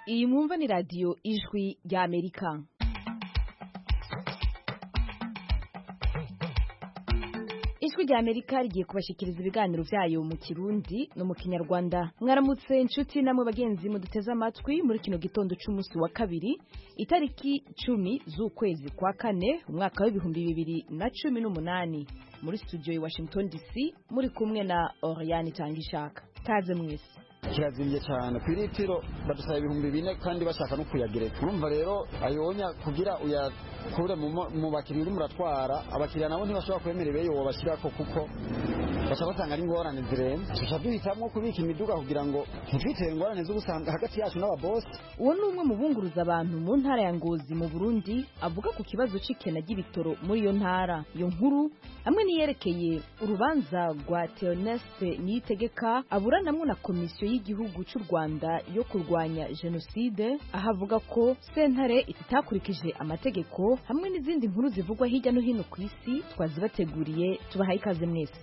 Iyi mwumva ni radio Ijwi rya Amerika. Ijwi rya Amerika rigiye kubashikiriza ibiganiro vyayo mu Kirundi no mu Kinyarwanda. Mwaramutse inshuti namwe bagenzi mu duteze amatwi muri kino gitondo c'umunsi wa kabiri, itariki 10 z'ukwezi kwa kane umwaka wa 2018. Muri studio ya Washington DC muri kumwe na Oriane Tangishaka. Kaze mwese. Kirazimye cyane kwiritiro badusaba 2000 kandi bashaka no kuyagereka. Urumva rero ayonya kugira uyakure mu bakiriya muratwara abakiriya nabo ntibashobora kwemerera iyo wabashirako kuko bashaka batanga ingorane zirenze. Duhitamwo kubika imiduga kugira ngo ntitwitere ingorane z'ubusanga hagati yacu n'ababoss. Uwo ni umwe mu bunguriza abantu mu ntara ya Ngozi mu Burundi avuga ku kibazo c'ikena ry'ibitoro muri iyo ntara. Iyo nkuru hamwe niyerekeye urubanza rwa Theoneste Niyitegeka aburanamwe na komisiyo y'igihugu cy'u Rwanda yo kurwanya genocide ahavuga ko sentare itakurikije amategeko hamwe n'izindi nkuru zivugwa hirya no hino ku isi twazibateguriye tubahaye ikaze mwese.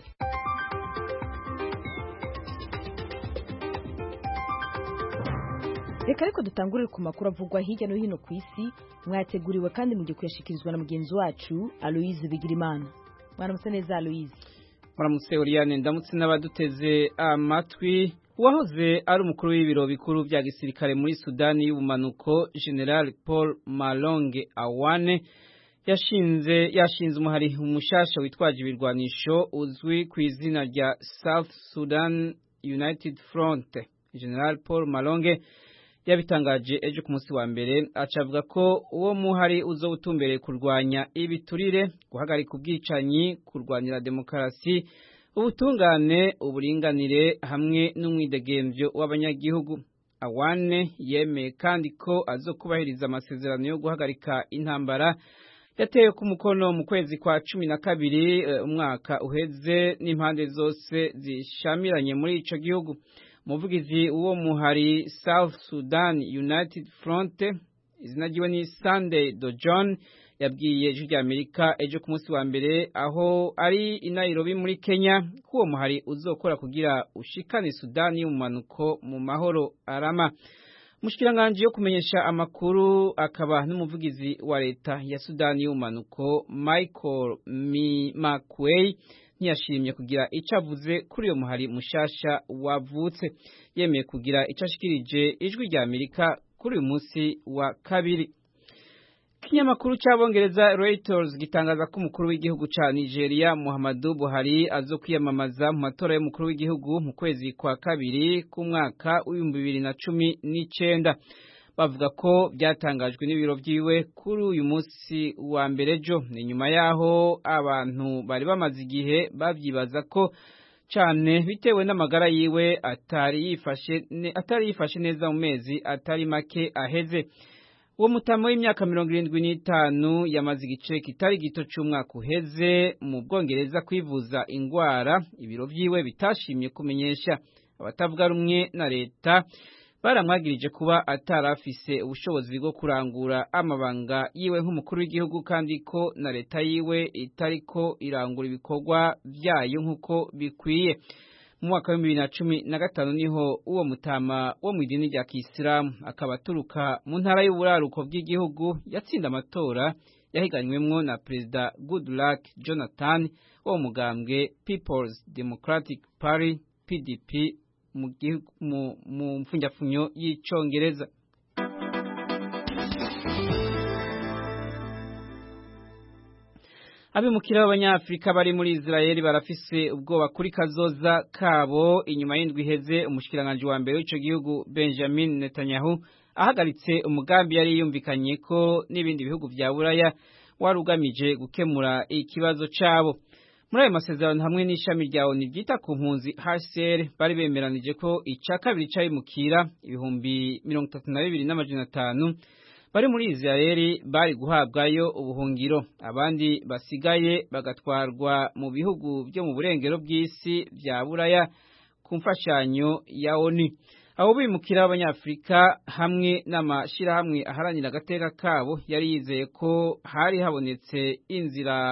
Reka ariko dutangurire ku makuru avugwa hirya no hino ku isi mwateguriwe kandi mugiye kuyashikirizwa na mugenzi wacu Aloise Bigirimana. Mwaramutse neza Aloise. Mwaramutse Oriane, ndamutse n'abaduteze amatwi. Uwahoze ari umukuru w'ibiro bikuru vya gisirikare muri Sudani y'ubumanuko General Paul Malonge Awane yashinze umuhari umushasha witwaje ibirwanisho uzwi ku izina rya South Sudan United Front. General Paul Malonge yabitangaje ejo ku munsi wa mbere acavuga ko uwo muhari uzobutumbereye kurwanya ibiturire, guhagarika ubwicanyi, kurwanira demokarasi, ubutungane, uburinganire hamwe n'umwidegemvyo w'abanyagihugu. Awane yemeye kandi ko azokubahiriza amasezerano yo guhagarika intambara yatewe ku mukono mu kwezi kwa 12 umwaka uheze n'impande zose zishamiranye muri ico gihugu. Umuvugizi uwo muhari South Sudan United Front izina ryiwe ni Sunday Dojon yabwiye Ijwi rya Amerika ejo ku munsi wa mbere aho ari i Nairobi muri Kenya ko uwo muhari uzokora kugira ushikane Sudani y'umanuko mu mahoro arama. Mushikiranganje yo kumenyesha amakuru akaba n'umuvugizi wa leta ya Sudani y'umanuko Michael Makwei ntiyashimye kugira icyo avuze kuri uyo muhari mushasha wavutse. Yemeye kugira icyo ashikirije Ijwi rya Amerika kuri uyu munsi wa kabiri. Kinyamakuru cy'Abongereza Reuters gitangaza ko umukuru w'igihugu ca Nigeria Muhammadu Buhari azokwiyamamaza mu matora y'umukuru w'igihugu mu kwezi kwa kabiri k'umwaka w'2019. Bavuga ko byatangajwe n'ibiro vyiwe kuri uyu munsi wa mbere ejo. Ni nyuma yaho abantu bari bamaze igihe bavyibaza ko cane bitewe n'amagara yiwe atari yifashe neza mu mezi atari make aheze. Uwo mutamo w'imyaka 75 yamaze igice kitari gito c'umwaka uheze mu Bwongereza kwivuza ingwara. Ibiro vyiwe bitashimye kumenyesha. Abatavuga rumwe na leta baramwagirije kuba atarafise ubushobozi bwo kurangura amabanga yiwe nk'umukuru w'igihugu kandi ko na leta yiwe itariko irangura ibikorwa vyayo nk'uko bikwiye. Mu mwaka wa 2015 niho uwo mutama wo mu idini rya Kisilamu akaba aturuka mu ntara y'uburaruko bw'igihugu yatsinda amatora yahiganywemwo na President Goodluck Jonathan wo mugambwe People's Democratic Party PDP mu mfunyafunyo y'icongereza. Abimukira b'Abanyafrika bari muri Israeli barafise ubwoba kuri kazoza kabo inyuma y'indwi iheze umushikiranganje wa mbere w'ico gihugu Benjamin Netanyahu ahagaritse umugambi yari yumvikanye ko n'ibindi bihugu vya Buraya warugamije gukemura ikibazo cabo. Muri ayo masezerano hamwe n'ishami rya ONU ryita ku mpunzi HCR bari bemeranije ko ica kabiri c'abimukira 32,500 bari muri Israeli bari guhabwayo ubuhungiro, abandi basigaye bagatwarwa mu bihugu byo mu burengero bw'isi vya Buraya ku mfashanyo ya ONU. Abo bimukira b'Abanyafrika hamwe n'amashirahamwe aharanira agateka kabo yari yizeye ko hari habonetse inzira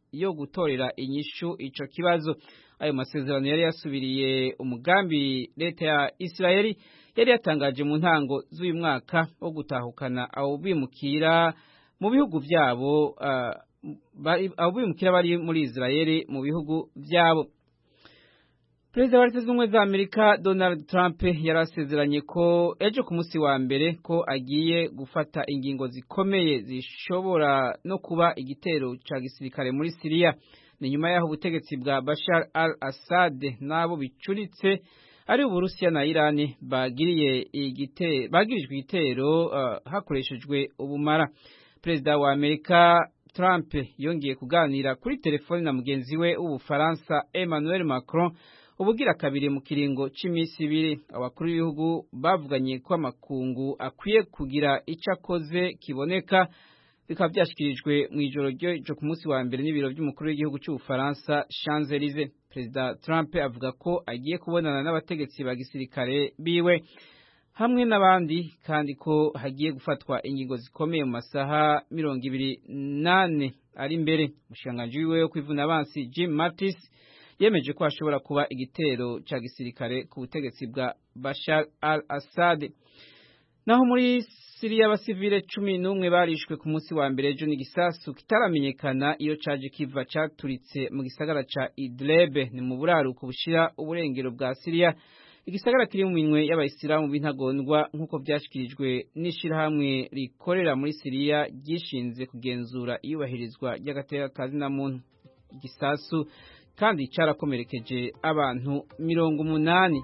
yo gutorera inyishu ico kibazo. Ayo masezerano yari yasubiriye umugambi leta ya Israeli yari yatangaje mu ntango z'uyu mwaka wo gutahukana abo bimukira mu bihugu vyabo, abo bimukira bari muri Israeli mu bihugu vyabo. Perezida wa Leta Zunze Ubumwe za Amerika Donald Trump yarasezeranye ko ejo ku munsi wa mbere ko agiye gufata ingingo zikomeye zishobora no kuba igitero ca gisirikare muri Syria. Ni nyuma yaho ubutegetsi bwa Bashar al-Assad nabo bicuritse ari Uburusiya na Iran bagirijwe igitero hakoreshejwe ubumara. Perezida wa Amerika Trump yongeye kuganira kuri telefoni na mugenzi we w'Ubufaransa Emmanuel Macron ubugira kabiri mu kiringo c'imisi ibiri. Abakuru b'ibihugu bavuganye ko amakungu akwiye kugira ico akoze kiboneka, bikaba byashikirijwe mu ijoro ryo ku munsi wa mbere n'ibiro by'umukuru w'igihugu c'Ubufaransa Champs-Élysées. Perezida Trump avuga ko agiye kubonana n'abategetsi ba gisirikare biwe hamwe n'abandi, kandi ko hagiye gufatwa ingingo zikomeye mu masaha 28 ari imbere. Umushikiranganji wiwe wo kwivuna abansi Jim Mattis yemeje ko hashobora kuba igitero ca gisirikare ku butegetsi bwa Bashar al-Assad. Naho muri Syria abasivile 11 barishwe ku munsi wa mbere ejo n'igisasu kitaramenyekana iyo caje kiva caturitse mu gisagara ca Idlib, ni mu buraruko bushira uburengero bwa Syria. Igisagara kiri mu minwe y'abayisilamu b'intagondwa nk'uko vyashikirijwe n'ishirahamwe rikorera muri Syria gishinze kugenzura iyubahirizwa ry'agateka kazina muntu. Igisasu kandi carakomerekeje abantu 80.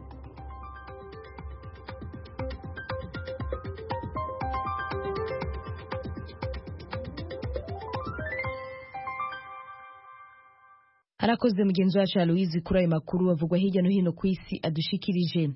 Arakoze mugenzi wacu Aloise kuri ayo makuru avugwa hirya no hino ku isi adushikirije.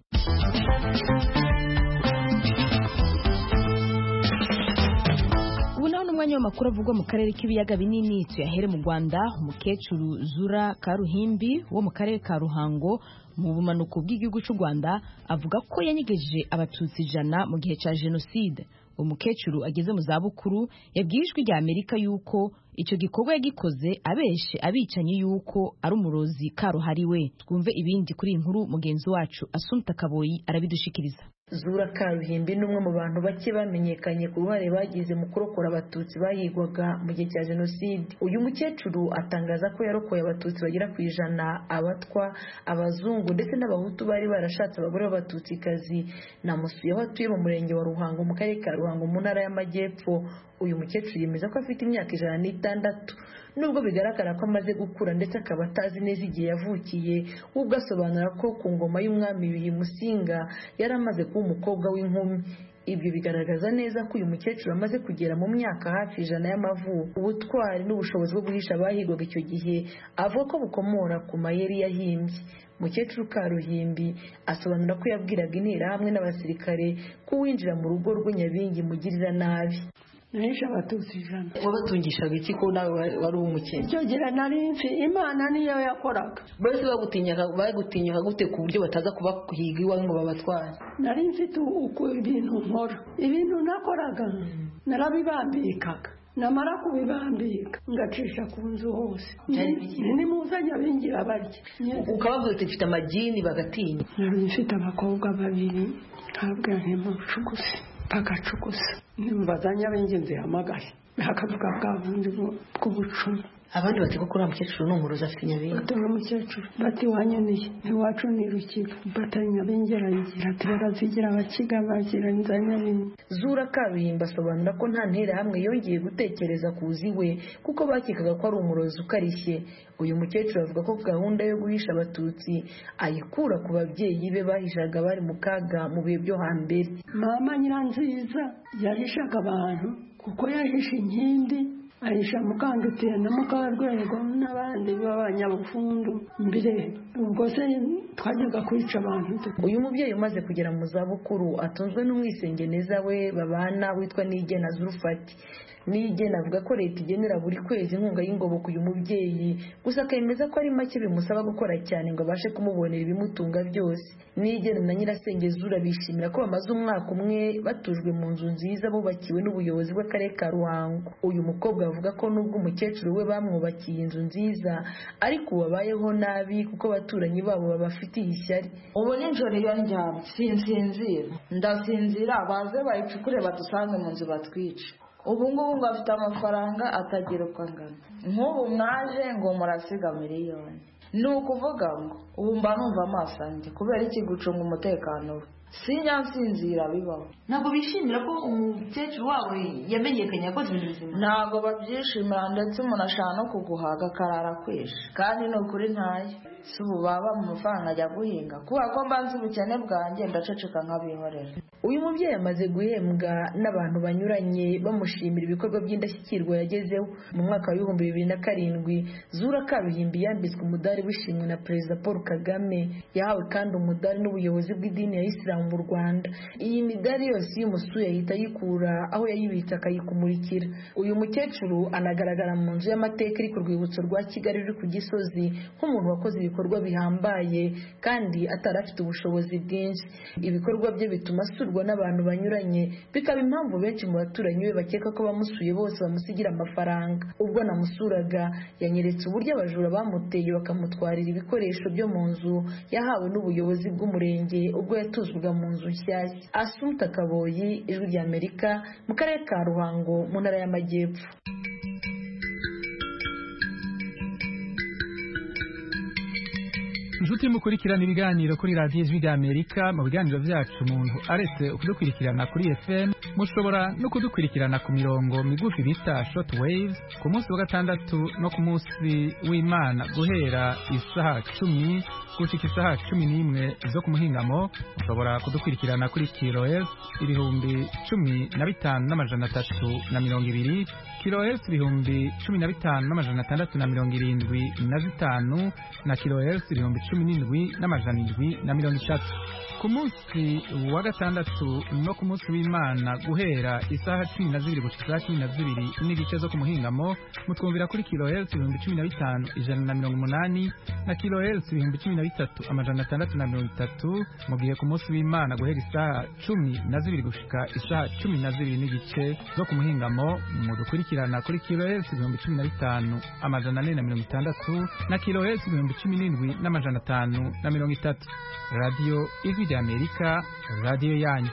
Umwanya w'amakuru avugwa mu karere k'ibiyaga binini tuyahere mu Rwanda. Umukecuru Zura Karuhimbi wo mu karere ka Ruhango mu bumanuko bw'igihugu cy'u Rwanda avuga ko yanyigeje abatutsi 100 mu gihe ca jenoside. Umukecuru ageze mu zabukuru yabwiye ijwi rya Amerika yuko ico gikorwa yagikoze abeshe abicanye yuko ari umurozi karuhariwe. Twumve ibindi kuri inkuru mugenzi wacu Assunta Kaboyi arabidushikiriza. Zura Karuhimbi n'umwe mu bantu bake bamenyekanye ku ruhare bagize mu kurokora abatutsi bahigwaga mu gihe cya jenoside. Uyu mukecuru atangaza ko yarokoye abatutsi bagera ku 100, abatwa, abazungu ndetse n'abahutu bari barashatse abagore b'abatutsikazi. Namusuye aho atuye mu murenge wa Ruhango mu karere ka Ruhango mu ntara y'Amajyepfo. Uyu mukecuru yemeza ko afite imyaka 106 nubwo bigaragara ko amaze gukura ndetse akaba atazi neza igihe yavukiye. Ubwo asobanura ko ku ngoma y'umwami Yuhi Musinga yari amaze kuba umukobwa w'inkumi. Ibyo bigaragaza neza ko uyu mukecuru amaze kugera mu myaka hafi 100 y'amavuko. Ubutwari n'ubushobozi bwo guhisha abahigwaga icyo gihe avuga ko bukomora ku mayeri yahimbye. Mukecuru Karuhimbi asobanura ko yabwiraga interahamwe n'abasirikare ko winjira mu rugo rwe Nyabingi mugirira nabi. Nahisha abatutsi 100. Wabatungishaga iki ko nawe wari umukene? Cyo gira narinfi Imana niyo yakoraga. Bose bagutinyaka gute ku buryo bataza kuba kuhiga iwawe ngo babatware? Narinfi uko ibintu nkora. Ibintu nakoraga narabibambikaga. Namara kubibambika ngacisha ku nzu hose. Ni muzanya bingira barya. Ukabavuga uti mfite amagini bagatinya. Mfite abakobwa 2 ntabwo ntimucugusa. Pagacugusa nimbazanya bengenze hamagaye hakavuga bwa bundi bw'ubucumi. Abandi bati ko kuri amukecuru n'umuroza afite Nyabingi. Batanga umukecuru bati wanyaniye ntiwacu nirukiga batanya bengera yigira turazigira abakiga bagira Nyabingi. Zura Karuhimbi asobanura ko nta ntera hamwe yongeye gutekereza kuzi we kuko bakekaga ko ari umurozi ukarishye. Uyu mukecuru avuga ko gahunda yo guhisha abatutsi ayikura ku babyeyi be bahishaga bari mu kaga mu bihe byo hambere. Mama Nyiranziza yahishaga abantu kuko yahisha inkindi ahisha Mukandutiye na Mukarwego n'abandi b'abanyabufundu mbere. Ubwo se twajyaga kwica abantu. Uyu mubyeyi umaze kugera mu zabukuru atunzwe n'umwisengeneza we babana witwa Nigena Zurufati. Nigena avuga ko leta igenera buri kwezi inkunga y'ingoboka uyu mubyeyi gusa akemeza ko ari make bimusaba gukora cyane ngo abashe kumubonera ibimutunga byose. Nigena na Nyirasenge Zura bishimira ko bamaze umwaka umwe batujwe mu nzu nziza bubakiwe n'ubuyobozi bw'akarere ka Ruhango. Uyu mukobwa avuga ko nubwo umukecuru we bamwubakiye inzu nziza ariko babayeho nabi kuko abaturanyi babo babafitiye ishyari. Ubu nijoro iyo ndyamye sinsinzira, ndasinzira baze bayicukure badusange mu nzu batwice. Ubu ngubu ngo afite amafaranga atagira uko angana. Nk'ubu mwaje ngo murasiga miliyoni, ni ukuvuga ngo ubu mba numva amaso yanjye kubera iki gucunga umutekano we. Sinyansinzira bibaho. Ntabwo bishimira ko umukecuru wabo yamenyekanye yakoze ibintu bizima? Ntabwo babyishimira, ndetse umuntu ashaka no kuguhaga akarara kwishe, kandi ni ukuri ntayo. Si ubu baba mu mafaranga ajya guhinga kubera ko mbanze ubukene bwanjye ndaceceka nk'abihorera. Uyu mubyeyi amaze guhembwa n'abantu banyuranye bamushimira ibikorwa by'indashyikirwa yagezeho. Mu mwaka wa 2007 Zura Karuhimbi yambitswe umudari w'ishimwe na Perezida Paul Kagame. Yahawe kandi umudari n'ubuyobozi bw'idini ya Islam mu Rwanda. Iyi midari yose iyo umusuye ahita ayikura aho yayibitse akayikumurikira. Uyu mukecuru anagaragara mu nzu y'amateka iri ku rwibutso rwa Kigali ruri ku Gisozi nk'umuntu wakoze ibikorwa bihambaye kandi atarafite ubushobozi bwinshi. Ibikorwa bye bituma asurwa n'abantu banyuranye, bikaba impamvu benshi mu baturanyi be bakeka ko bamusuye bose bamusigira amafaranga. Ubwo namusuraga yanyeretse uburyo abajura bamuteye bakamutwarira ibikoresho byo mu nzu yahawe n'ubuyobozi bw'umurenge ubwo yatuzwaga mu nzu nshyashya. Asumta Kaboyi, Ijwi ry'Amerika, mu karere ka Ruhango mu ntara y'Amajyepfo. Inshuti mukurikirana ibiganiro kuri radiyo Ijwi ry'Amerika. Mu biganiro byacu umuntu aretse kudukurikirana kuri FM, mushobora no kudukurikirana ku mirongo migufi bita short waves ku munsi wa gatandatu no ku munsi w'Imana guhera isaha 10 gushika isaha 11 zo ku muhingamo. Mushobora kudukurikirana kuri kilohertz 15,320 kilohertz 15,675 na kilohertz 17,730. Ku munsi wa gatandatu no ku munsi w'Imana guhera isaha 12 gushika 12 n'igice zo ku muhingamo mutwumvira kuri kilohertz 15,180 na kilohertz 13,630. mu gihe ku munsi w'Imana guhera isaha 12 gushika isaha 12 n'igice zo ku muhingamo mudukurikirana kuri kilohertz 15,460 na kilohertz 17,530. Radio Ijwi ry'Amerika, radio yanyu.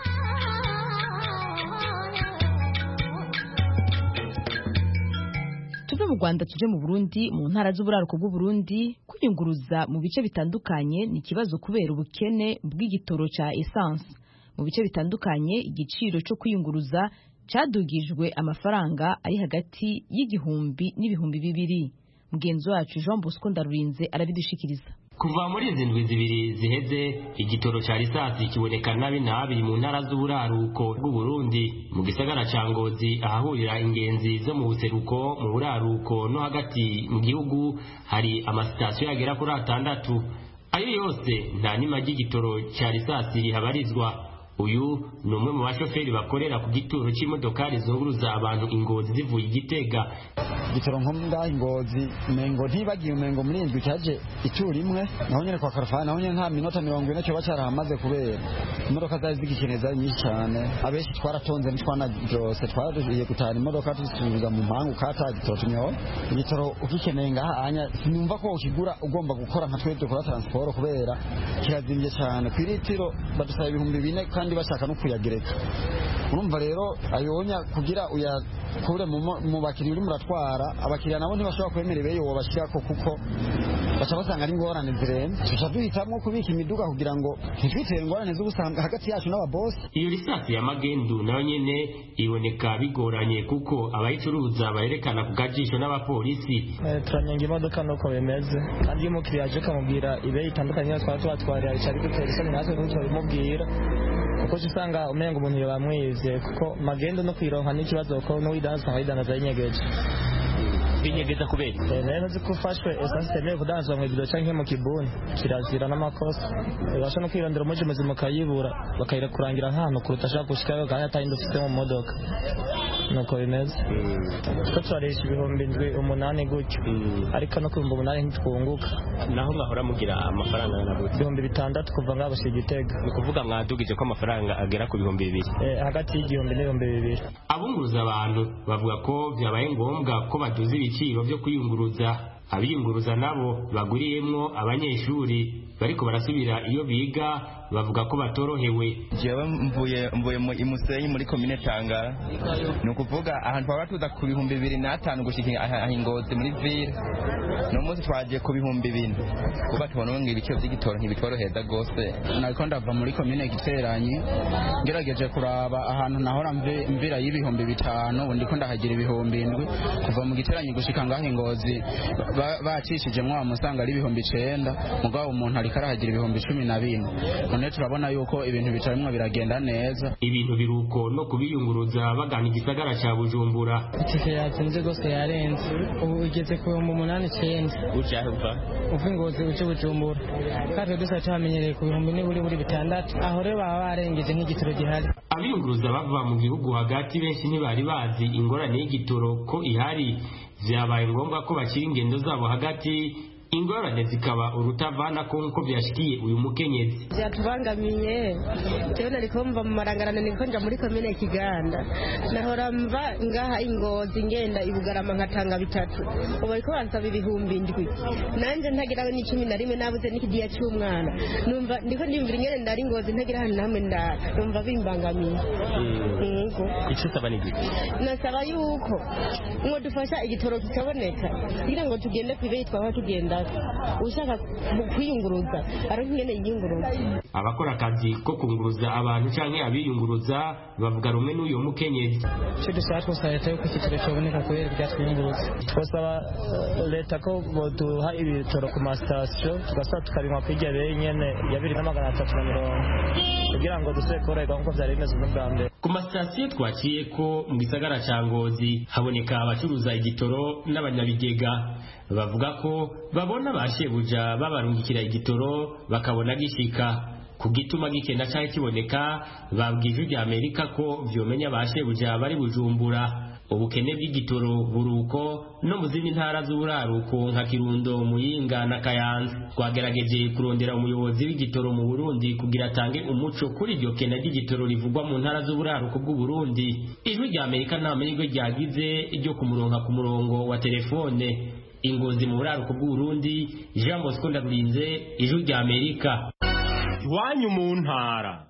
Tuve mu Rwanda tuje mu Burundi. Mu ntara z'uburaruko bw'u Burundi, kwiyunguruza mu bice bitandukanye ni ikibazo kubera ubukene bw'igitoro ca essence. Mu bice bitandukanye igiciro cyo kwiyunguruza cadugijwe amafaranga ari hagati y'igihumbi n'ibihumbi 200. Mugenzi wacu Jean Bosco Ndarurinze arabidushikiriza. Kuva muri izi ndwi zibiri ziheze igitoro ca risasi kiboneka nabi nabi mu ntara z'uburaruko bw'u Burundi, mu gisagara ca Ngozi ahahurira ingenzi zo mu buseruko, mu buraruko no hagati mu gihugu hari amasitasiyo yagera kuri 6. Ayo yose nta nima ry'igitoro ca risasi rihabarizwa. Uyu ni umwe mu bashoferi bakorera ku gituro c'imodokari zunguruza abantu Ingozi zivuye Igitega. Igitoro nko ngaho Ingozi mengo ntibagiye mengo muri indwi cyaje ituro imwe, naho nyene kwa Karfana naho nyene nta minota 40 cyo bacarahamaze kubera imodoka zari zigikeneza nyinshi cyane. Abenshi twaratonze n'itwana byose twaragiye gutana imodoka tusubiza mu mpangu kata gitoro tunyo. Igitoro ukikeneye ngaha anya sinumva ko ukigura ugomba gukora nka twebwe dukora transport kubera kirazimye cyane. Kwiritiro badusaba 4,000 kandi bashaka no kuyagereka. Urumva rero ayonya kugira uyakure mu bakiriya uri muratwara, abakiriya nabo ntibashobora kwemera ibeyo wabashirako kuko baca basanga ari ingorane zirenze. Tuca duhitamwo kubika imiduga kugira ngo ntitwitere ingorane z'ubusanga hagati yacu n'ababosi. Iyo risasi ya magendu nayo nyene iboneka bigoranye kuko abayicuruza bayerekana ku gajisho n'abapolisi. Turanyanga imodoka nuko bimeze, kandi iyo umukiriya aje kamubwira ibe itandukanye twatwatwarira icari gutera isoni natwe ntitubimubwira kuko usanga umenga umuntu yabamwivye kuko magendo no kwironka n'ikibazo ko n'uwidanza yinyegeje binyegeza kubera rero zikufashwe essence temeye kudanzwa mu bido canke mu kibuni kirazira n'amakosa basha no kwirondera umuje muzima kayibura bakayira kurangira nk'ahantu kuruta ashaka gushikayo kandi atayindi ufite mu modoka nuko bimeze ko twarisha ibihumbi 8 gutyo ariko no ku 8 ntitwunguka naho mwahora mugira amafaranga na gutyo ibihumbi 6 kuva ngabasha Igitega ni kuvuga mwadugije ko amafaranga agera ku bihumbi 2 hagati y'igihumbi n'ibihumbi 2 abunguruza abantu bavuga ko byabaye ngombwa ko baduza ibiciro byo kwiyunguruza abiyunguruza nabo baguriyemwo abanyeshuri bariko barasubira iyo biga bavuga ko batorohewe. Jewe mvuye mu Imusenyi muri commune Tangara no kuvuga ahantu twaba tuza ku 2005 gushika ahingozi muri ville no munsi twaje ku 2000 kuba tubona ngo ibiciro by'igitoro ntibitworoheza gose. Nariko ndava muri commune Giteranyi ngerageje kuraba ahantu nahora mvira y'ibihumbi 5 ubundi ko ndahagira ibihumbi 7 kuva mu Giteranyi gushika ngahingozi bacishije mwa musanga ari ibihumbi 9 mugabo umuntu ari karahagira ibihumbi 12 none turabona yuko ibintu bicarimwe biragenda neza. Ibintu biruko no kubiyunguruza bagana igisagara cya Bujumbura. Itike yatinze gose yarenze ubu igeze ku 8-9 ucyahva uvingoze uje Bujumbura kandi dusa cyamenyereye ku bihumbi n'iburi 6 aho rero baba barengeje nk'igitoro gihari. Abiyunguruza bava mu gihugu hagati benshi ntibari bazi ingorane y'igitoro ko ihari, vyabaye ngombwa ko bakira ingendo zabo hagati ingorane zikaba urutavana ko nko byashikiye uyu mukenyezi. Byatubangamiye cyo nari kumva mu marangarane niko nja muri commune Kiganda nahora mva ngaha Ingozi ngenda ibugarama nkatanga 3 ubu ariko bansaba ibihumbi 7 nanje ntagirawe ni 11 nabuze n'ikidiya cy'umwana numva ndiko ndimvira ingene ndari Ingozi ntagira hano namwe numva bimbangamiye. Yego icyo saba ni giki nasaba yuko ngo dufasha igitoro kikaboneka kugira ngo tugende kwibe twaho tugenda ushaka kwiyunguruza ariko ngene yiyunguruza. Abakora akazi ko kunguruza abantu canke abiyunguruza bavuga rumwe n'uyo mukenyezi. Cyo dusaba twasaba leta yuko igitoro cyaboneka kubera byatwiyunguruza. Twasaba leta ko boduha ibitoro ku mastation tugasaba tukabinywa kwirya benyene ya 2330 kugira ngo dusubire korega nkuko byari bimeze bwa mbere. Ku mastation twaciye ko mu gisagara ca Ngozi haboneka abacuruza igitoro n'abanyabigega bavuga ko babona bashebuja babarungikira igitoro bakabona gishika ku gituma gikenda cyane kiboneka babwije rya Amerika ko vyomenya bashebuja bari Bujumbura. Ubukene bw'igitoro buruko no mu zindi ntara z'uburaruko nka Kirundo, Muyinga na Kayanza. Twagerageje kurondera umuyobozi w'igitoro mu Burundi kugira atange umuco kuri iryo kena ry'igitoro rivugwa mu ntara z'uburaruko bw'u Burundi. Ijwi rya Amerika nta mahirwe ryagize ryo kumuronka ku murongo wa telefone. Ingozi mu buraruko bw'u Burundi, Jean Bosco Ndarurinze, Ijwi rya Amerika. Iwanyu mu ntara.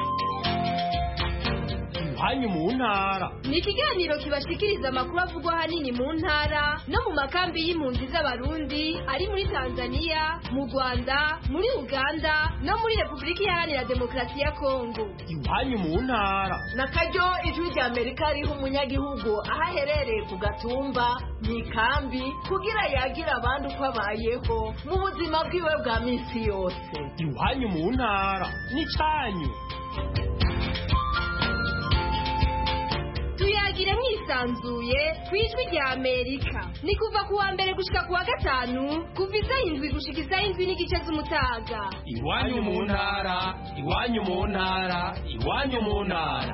Iwanyu mu ntara ni ikiganiro kibashikiriza amakuru avugwa ahanini mu ntara no mu makambi y'impunzi z'abarundi ari muri Tanzania, mu Rwanda, muri Uganda no muri Repubulika Iharanira Demokarasi ya Kongo. Iwanyu mu ntara nakaryo Ijwi rya Amerika riha umunyagihugu aho aherereye ku gatumba mu ikambi kugira yagira abandi uko abayeho mu buzima bwiwe bwa minsi yose. Iwanyu mu ntara ni cyanyu. Tuyagire mwisanzuye kwijwi rya Amerika ni kuva kuwa mbere gushika kuwa gatanu kuva 7 gushika 7:30 z'umutaga. Iwanyu mu ntara, iwanyu mu ntara, iwanyu mu ntara.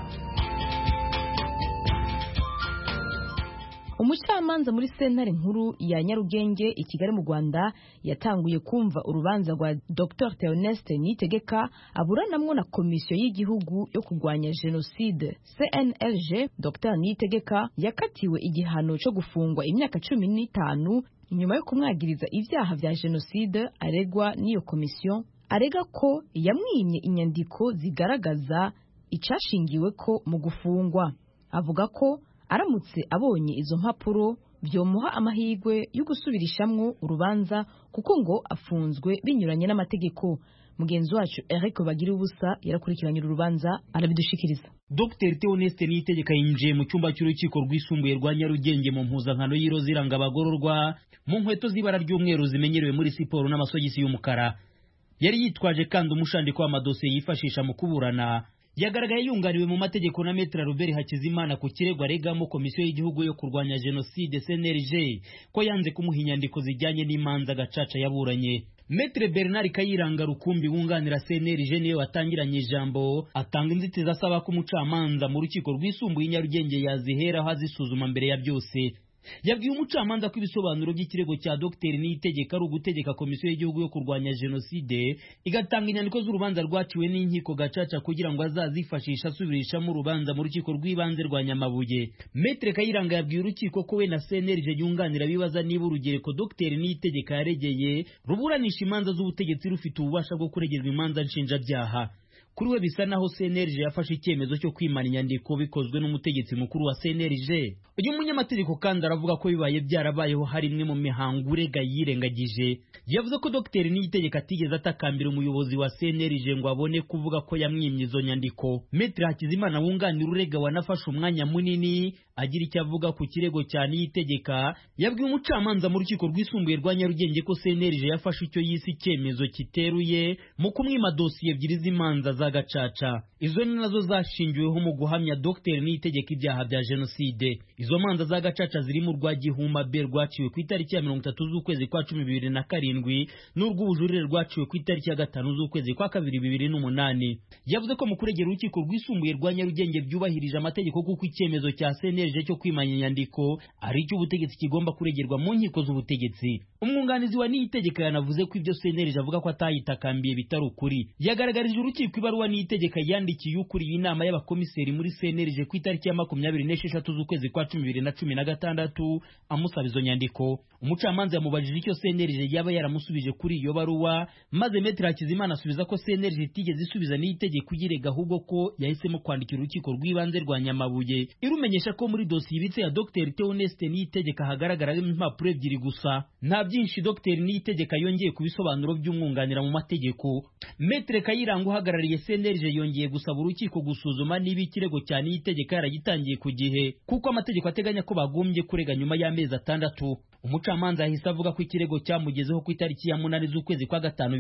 Umucamanza muri sentare nkuru ya Nyarugenge i Kigali mu Rwanda yatanguye kumva urubanza rwa Dr Theoneste Niyitegeka aburanamwo na Komisiyo y'Igihugu yo kurwanya Jenoside CNLG. Dr Niyitegeka yakatiwe igihano cyo gufungwa imyaka 15 inyuma yo kumwagiriza ibyaha vya Jenoside aregwa n'iyo komisiyo, arega ko yamwimye inyandiko zigaragaza icashingiwe ko mu gufungwa. Avuga ko aramutse abonye izo mpapuro byomuha amahirwe yo gusubirishamwo urubanza kuko ngo afunzwe binyuranye n'amategeko. Mugenzi wacu Eric Bagira ubusa yarakurikiranye urubanza arabidushikiriza. Dr Theoneste Niyitegeka yinjiye mu cyumba cy'urukiko rwisumbuye rwa Nyarugenge mu mpuzankano y'iroza iranga abagororwa mu nkweto z'ibara ry'umweru zimenyerewe muri siporo n'amasogisi y'umukara. Yari yitwaje kandi umushandiko w'amadosiye yifashisha mu kuburana. Yagaragaye yunganiwe mu mategeko na Maître Robert Hakizimana ku kirego aregamo Komisiyo y'Igihugu yo kurwanya Jenoside CNLG ko yanze kumuha inyandiko zijyanye n'imanza gacaca yaburanye. Maître Bernard Kayiranga Rukumbi wunganira CNLG niwe watangiranye ijambo atanga inzitizi asaba ko umucamanza mu rukiko rwisumbuye Nyarugenge yaziheraho azisuzuma mbere ya byose. Yabwiye umucamanza ko ibisobanuro by'ikirego cya Dr Niyitegeka ari ugutegeka komisiyo y'igihugu yo kurwanya jenoside igatanga inyandiko z'urubanza rwaciwe n'inkiko gacaca kugira ngo azazifashisha asubirishamo urubanza mu rukiko rw'ibanze rwa Nyamabuye. Maître Kayiranga yabwiye urukiko ko we na CNLG yunganira bibaza niba urugereko Dr Niyitegeka yaregeye ruburanisha imanza z'ubutegetsi rufite ububasha bwo kuregerwa imanza nshinjabyaha. Kuri we bisa naho CNLG yafashe icyemezo cyo kwimana inyandiko bikozwe n'umutegetsi mukuru wa CNLG. Uyu munyamategeko kandi aravuga ko bibaye byarabayeho hari imwe mu mihango urega yirengagije. Yavuze ko Dr Niyitegeka atigeze atakambira umuyobozi wa CNLG ngo abone kuvuga ko yamwimye izo nyandiko. Maître Hakizimana wunganira urega wanafashe umwanya munini agira icyo avuga ku kirego cya Niyitegeka, yabwiye umucamanza mu rukiko rwisumbuye rwa Nyarugenge ko CNLG yafashe icyo yise icyemezo kiteruye mu kumwima dosiye ebyiri z'imanza za gacaca. Izo ni nazo zashingiweho mu guhamya Dr Niyitegeka ibyaha bya jenoside. Izo manza za gacaca zirimo urwa Gihuma B rwaciwe ku itariki ya 30 z'ukwezi kwa 2007 n'urw'ubujurire rwaciwe ku itariki ya 5 z'ukwezi kwa 2008. Yavuze ko mu kuregera urukiko rwisumbuye rwa Nyarugenge byubahirije amategeko kuko icyemezo cya CNLG cyo kwimanya inyandiko ari cyo ubutegetsi kigomba kuregerwa mu nkiko z'ubutegetsi. Umwunganizi wa Niyitegeka yanavuze ko ibyo CNLG avuga ko atayitakambiye bitari ukuri. Yagaragarije urukiko ibaruwa Niyitegeka yandikiye ukuriye inama y'abakomiseri muri CNLG ku itariki ya 26 z'ukwezi kwa 2016 amusaba izo nyandiko. Umucamanza yamubajije icyo CNLG yaba yaramusubije kuri iyo baruwa, maze Maître Hakizimana asubiza ko CNLG itigeze isubiza Niyitegeka ugirega ahubwo ko yahisemo kwandikira urukiko rw'ibanze rwa Nyamabuye irumenyesha ko muri dosiye ibitse ya Dr Theoneste Niyitegeka hagaragara impapuro ebyiri gusa. Nta byinshi Dr Niyitegeka yongeye ku bisobanuro by'umwunganira mu mategeko. Maître Kayiranga uhagarariye CNLG yongeye gusaba urukiko gusuzuma niba ikirego cya Niyitegeka yaragitangiye ku gihe kuko amategeko ateganya ko bagombye kurega nyuma y'amezi 6. Umucamanza yahise avuga ko ikirego cyamugezeho ku itariki ya 8 z'ukwezi kwa 5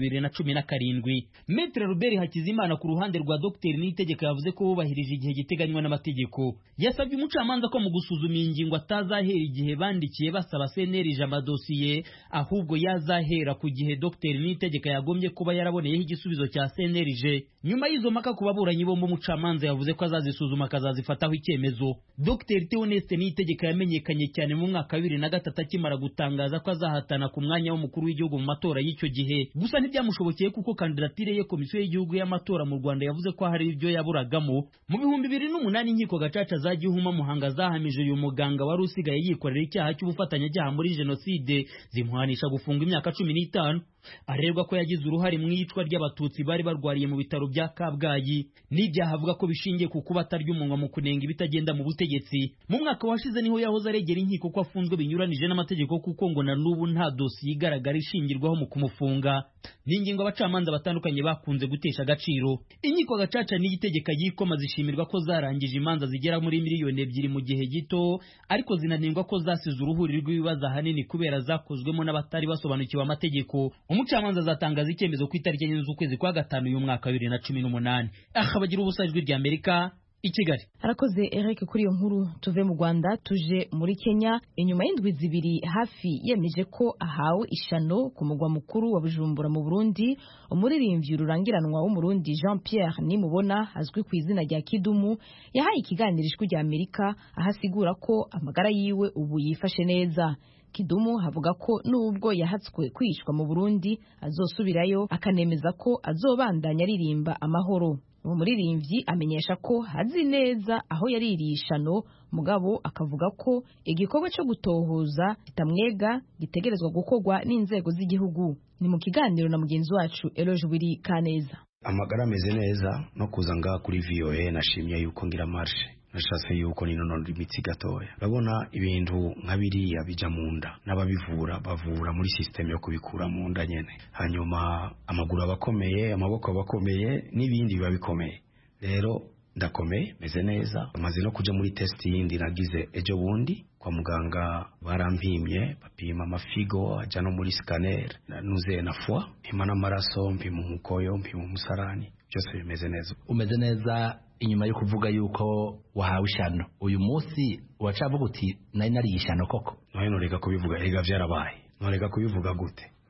2017. Maître Robert Hakizimana ku ruhande rwa Dr Niyitegeka yavuze ko bubahirije igihe giteganywa n'amategeko. Yasabye umucamanza ko mu gusuzuma ingingo atazahera igihe bandikiye basaba CNLG amadosiye, ahubwo yazahera ku gihe Dr Niyitegeka yagombye kuba yaraboneyeho igisubizo cya CNLG. Nyuma y'izo maka ku baburanyi bombi umucamanza yavuze ko azazisuzuma akazazifataho icyemezo. Dr Theoneste Niyitegeka yamenyekanye cyane mu mwaka wa 2003 akimara gutangaza ko azahatana ku mwanya w'umukuru w'igihugu mu matora y'icyo gihe. Gusa ntibyamushobokeye kuko kandidatire ye komisiyo y'igihugu y'amatora mu Rwanda yavuze ko hari ibyo yaburagamo. Mu 2008 inkiko gacaca za Gihuma Muhanga zahamije uyu muganga wari usigaye yikorera icyaha cy'ubufatanyacyaha muri jenoside zimuhanisha gufunga imyaka 15. Arerwa ko yagize uruhare mu iyicwa ry'abatutsi bari barwariye mu bitaro bya Kabgayi. N'ibyaha avuga ko bishingiye ku kuba atarya umunwa mu kunenga ibitagenda mu butegetsi. Mu mwaka washize niho yahoze aregera inkiko ko afunzwe binyuranije n'amategeko kuko ngo na n'ubu nta dosiye igaragara ishingirwaho mu kumufunga. N'ingingo abacamanza batandukanye bakunze gutesha agaciro. Inkiko gacaca Niyitegeka yikoma zishimirwa ko zarangije imanza zigera muri miliyoni 2 mu gihe gito, ariko zinanirwa ko zasize uruhuri rw'ibibazo ahanini kubera zakozwemo n'abatari basobanukiwe amategeko. Umucamanza azatangaza icyemezo ku itariki z'ukwezi kwa 5 uyu mwaka 2018. Ahabagira ubusajwi rya Amerika i Kigali. Arakoze Eric kuri iyo nkuru. Tuve mu Rwanda tuje muri Kenya. Inyuma y'indwi zibiri hafi yemeje ko ahawe ishano ku mugwa mukuru wa Bujumbura mu Burundi, umuririmbyi rurangiranwa w'umurundi Jean Pierre Nimubona azwi ku izina rya Kidumu yahaye ikiganiro ijwi rya Amerika ahasigura ko amagara yiwe ubu yifashe neza. Kidumu havuga ko nubwo yahatswe kwishwa mu Burundi azosubirayo akanemeza ko azobandanya aririmba amahoro. Uwo muririmbyi amenyesha ko hazi neza aho yaririye ishano, mugabo akavuga ko igikorwa cyo gutohoza kitamwega gitegerezwa gukorwa n'inzego z'igihugu. Ni mu kiganiro na mugenzi wacu Eloge Wiri Kaneza. Amagara ameze neza no kuza ngaha kuri VOA nashimye yuko ngira marche. Nashatse yuko ninonora imitsi gatoya. Urabona ibintu nka biriya bija mu nda n'ababivura bavura muri system yo kubikura mu nda nyene. Hanyuma amaguru abakomeye, amaboko abakomeye n'ibindi biba bikomeye. Rero ndakomeye meze neza. Amaze no kuja muri test yindi nagize ejo bundi kwa muganga barampimye bapima amafigo aja no muri scanner nuze na foie mpima n'amaraso mpima umukoyo mpima umusarani byose bimeze neza. Umeze neza inyuma yo kuvuga yuko wahawe ishano uyu munsi wacavuga uti nari nari ishano koko. Nayo noreka kubivuga ega byarabaye. Noreka kubivuga gute?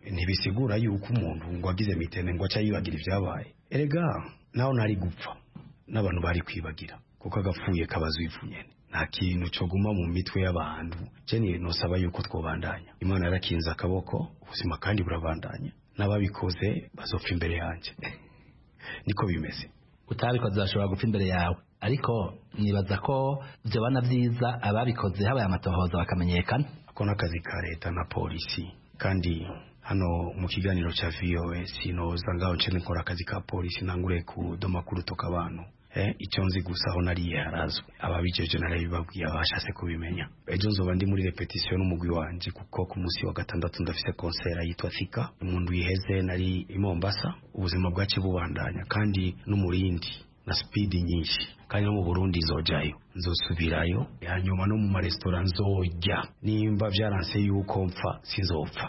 ntibisigura yuko umuntu ngo agize mitende ngo aca yibagira ibyabaye. Erega naho nari gupfa n'abantu bari kwibagira kuko agapfuye kabazwa ivu nyene. Nta kintu cyo guma mu mitwe y'abantu. Jeni nosaba yuko twobandanya. Imana yarakinze akaboko, ubuzima kandi burabandanya. N'ababikoze bazopfa imbere yanje. Niko bimeze. Utabikoze bashobora gupfa imbere yawe, ariko nibaza ko byabana byiza ababikoze habaye amatohoza bakamenyekana. Ako n'akazi ka leta na polisi, kandi hano mu kiganiro cya VOA sinoza ngaho nce nkora akazi ka polisi nangure ku domakuru toka abantu. Icyo nzi gusa aho nariye harazwe, ababijeje narabibabwiye abashase kubimenya. Ejo nzoba ndi muri repetition n'umugwi wanje kuko ku munsi wa gatandatu ndafise concert yitwa Thika. Umuntu yiheze nari i Mombasa, ubuzima bwacu bubandanya kandi n'umurindi na speed nyinshi, kandi no mu Burundi zojayo nzosubirayo, hanyuma no mu marestaurant nzojya. Nimba byaranse yuko mpfa sinzopfa.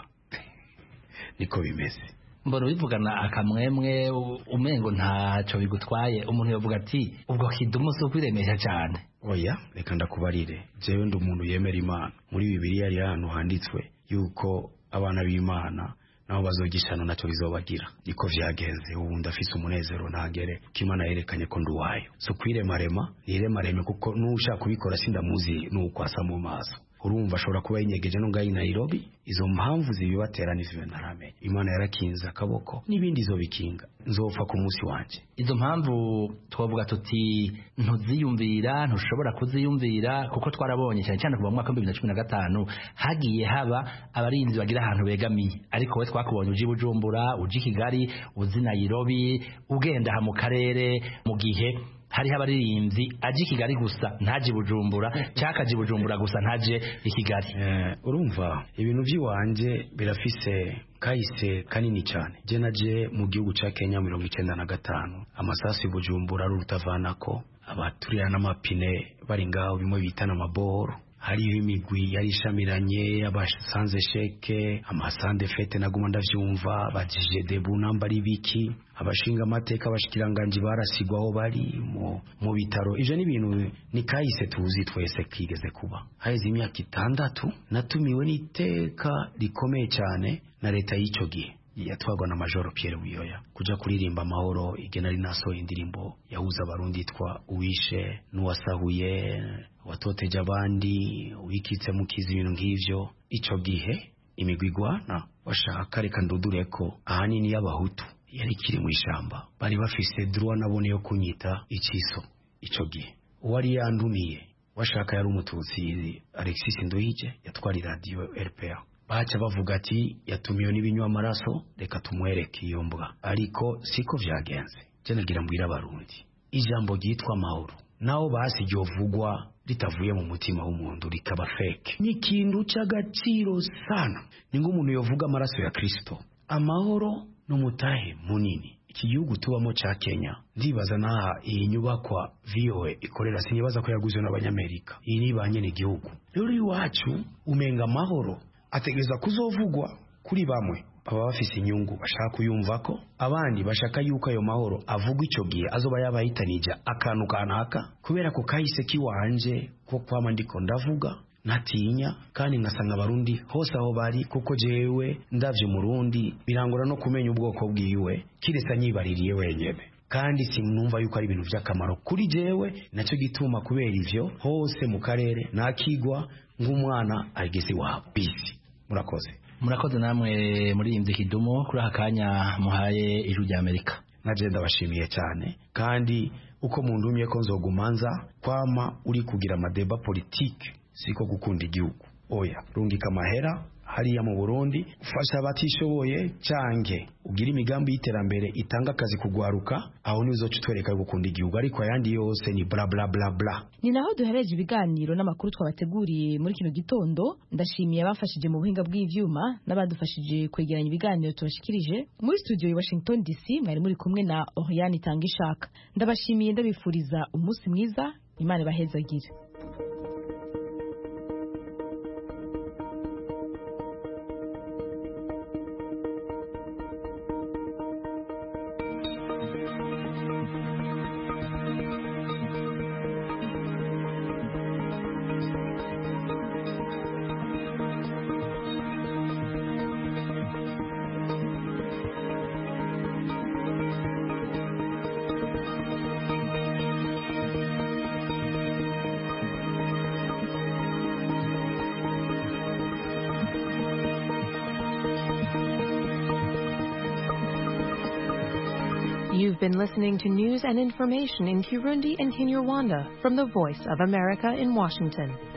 Niko bimeze. Mbona bivugana akamwemwe umengo ntaco bigutwaye, umuntu yovuga ati ubwo kidumu so kwiremesha cyane. Oya, reka ndakubarire, jewe ndi umuntu yemera Imana. Muri Bibiliya yari ahantu handitswe yuko abana b'Imana nabo bazogishana naco bizobagira. Niko vyagenze, ubu ndafise umunezero ntagere k'Imana yerekanye ko nduwayo. So kwiremarema niremareme kuko nushaka kubikora sindamuzi nuko asa mu maso. Urumva ashobora kuba yinyegeje no ngayi Nairobi. Izo mpamvu zibibatera n'izibe ntarame. Imana yarakinze akaboko n'ibindi zo bikinga. Nzopfa ku munsi wanje. Izo mpamvu twavuga tuti ntuziyumvira, ntushobora kuziyumvira kuko twarabonye cyane cyane kuva mu mwaka wa 2015 hagiye haba abarinzi bagira ahantu begamiye. Ariko we twakubonye uji Bujumbura, uji Kigali, uzi Nairobi, ugenda ha mu karere mu gihe hari abaririmbyi aje Kigali gusa ntaje Bujumbura, cyakaje Bujumbura gusa ntaje Kigali. Urumva ibintu by'iwanje birafise kahise kanini cyane. Je naje mu gihugu ca Kenya 1995, amasasi Bujumbura rutavanako, abaturira n'amapine bari ngaho bimwe bitana amaboro. Hariho imigwi yari ishamiranye, abasanze sheke, amasande fete naguma ndavyumva, bajije debu namba ribiki, abashinga amateka abashikiranganje barasigwaho bari mu bitaro. Ivyo ni bintu ni kahise tuzi twese kigeze kuba. Haize imyaka 6 natumiwe n'iteka rikomeye cyane na leta y'icyo gihe yatwagwa na Major Pierre Buyoya kuja kuririmba amahoro. Igena rinaso indirimbo yahuza abarundi yitwa Uwishe n'uwasahuye, watoteje abandi, wikitse mukiza, ibintu nk'ivyo. Ico gihe imigwigwana washaka reka ndudureko ahanini y'abahutu yari kiri mu ishamba, bari bafise droit nabone yo kunyita iciso. Ico gihe uwari yandumiye washaka yari umututsi Alexis Ndoyije yatwari radio RPA. Bacha bavuga ati yatumiyo n'ibinywa amaraso, reka tumwereke iyo mbwa. Ariko siko vyagenze. Je nagira mbwira abarundi ijambo ryitwa amahoro naho basi ryovugwa ritavuye mu mutima w'umuntu rikaba fake, ni kintu cy'agaciro sana. Ni nk'umuntu yovuga amaraso ya Kristo. Amahoro n'umutahe munini iki gihugu tubamo ca Kenya. Ndibaza naha iyi nyubakwa VOA ikorera, sinyibaza ko yaguzwe n'abanyamerika. Iyi ni banye n'igihugu. Rero iwacu umenga amahoro ategeza kuzovugwa kuri bamwe baba bafise inyungu bashaka kuyumva ko, abandi bashaka yuko ayo mahoro avugwa icyo gihe azoba yabahitanija akantu kanaka. Kubera ko kahise kiwanje ko kwama ndiko ndavuga natinya, kandi ngasanga abarundi hose aho bari, kuko jewe ndavye Murundi birangora no kumenya ubwoko bwiwe kiresa nyibaririye wenyebe, kandi sinumva yuko ari ibintu vy'akamaro kuri jewe. Naco gituma kubera ivyo hose mu karere nakigwa nk'umwana ageze wabo. Bisi murakoze namwe muri imzi kidumo kuri akanya muhaye ijuru rya Amerika. Naje ndabashimiye cyane, kandi uko mundumye ko nzogumanza kwama uri kugira amadeba politique siko gukunda igihugu. Oya, rungika amahera hariya mu Burundi ufasha abatishoboye canke ugira imigambi y'iterambere itanga akazi kugwaruka, aho nizo citwereka gukunda igihugu. Ariko ayandi yose ni bla bla bla bla. Ni naho duhereje ibiganiro n'amakuru twabateguriye muri kino gitondo. Ndashimiye abafashije mu buhinga bw'ivyuma n'abadufashije kwegeranya ibiganiro tubashikirije. Muri studio ya Washington DC mwari muri kumwe na Oriane Tangishaka. Ndabashimiye, ndabifuriza umunsi mwiza, Imana ibahezagire. You've been listening to news and information in Kirundi and Kinyarwanda from the Voice of America in Washington.